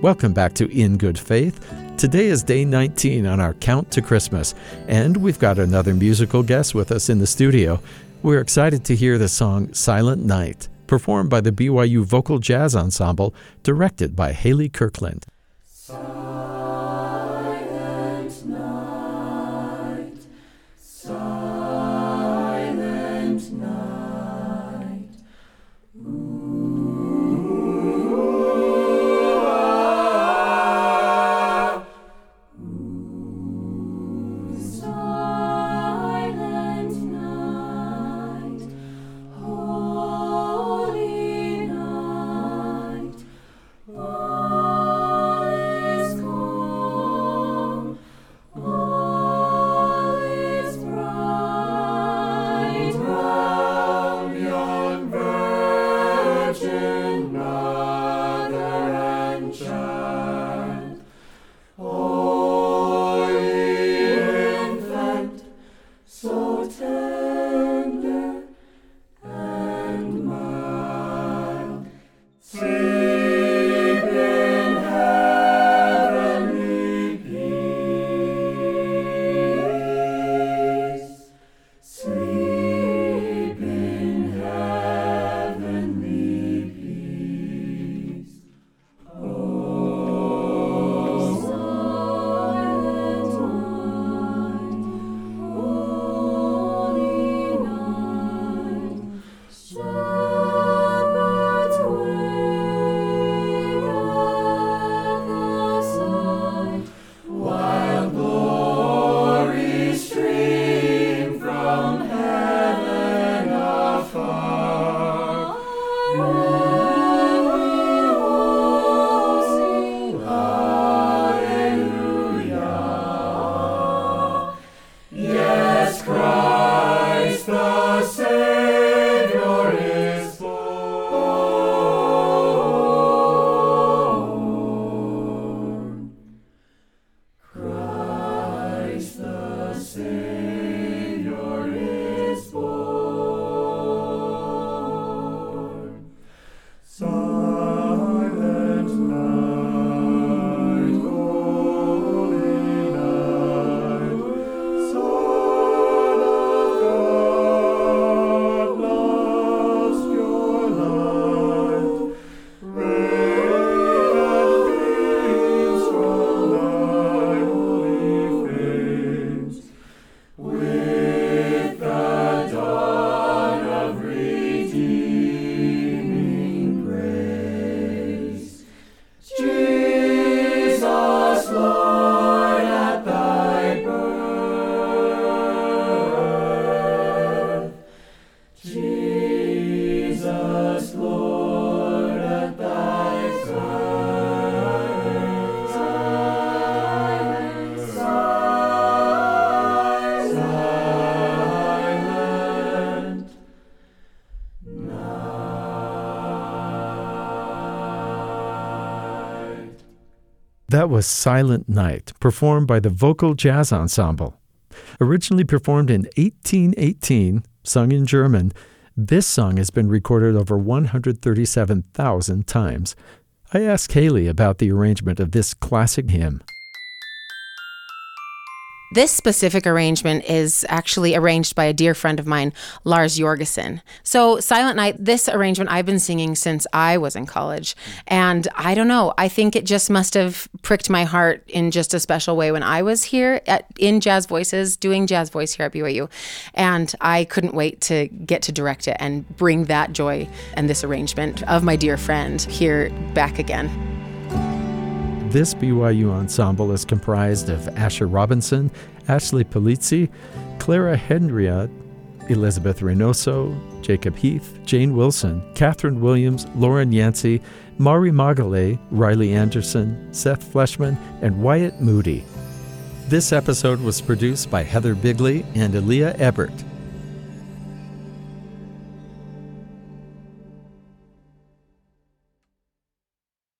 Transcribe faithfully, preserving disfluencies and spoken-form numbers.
Welcome back to In Good Faith. Today is day nineteen on our Count to Christmas, and we've got another musical guest with us in the studio. We're excited to hear the song Silent Night, performed by the B Y U Vocal Jazz Ensemble, directed by Haley Kirkland. Silent night, silent night. Ooh, ah, ooh, silent night, holy night. All is calm, all is bright round yon virgin mother and child. O infant, so tender and mild, sleep in heavenly peace. Sleep in heavenly peace. Oh, silent night, holy night. Shepherds wake at the sight, while glories stream from heaven afar. And we all sing Hallelujah. Yes, Christ the Savior is born. Christ the Savior is born. Silent night, holy night, Son of God loves your light. Radiant beams from thy holy face, with the dawn of redeeming grace. Jesus, Lord, at thy birth. Jesus, Lord, at thy birth. Silent, silent night. That was Silent Night, performed by the Vocal Jazz Ensemble. Originally performed in eighteen eighteen, sung in German, this song has been recorded over one hundred thirty-seven thousand times. I asked Haley about the arrangement of this classic hymn. This specific arrangement is actually arranged by a dear friend of mine, Lars Jorgensen. So Silent Night, this arrangement I've been singing since I was in college. And I don't know, I think it just must have pricked my heart in just a special way when I was here at, in Jazz Voices, doing Jazz Voice here at B Y U. And I couldn't wait to get to direct it and bring that joy and this arrangement of my dear friend here back again. This B Y U ensemble is comprised of Asher Robinson, Ashley Polizzi, Clara Henriot, Elizabeth Reynoso, Jacob Heath, Jane Wilson, Catherine Williams, Lauren Yancey, Mari Magale, Riley Anderson, Seth Fleshman, and Wyatt Moody. This episode was produced by Heather Bigley and Aaliyah Ebert.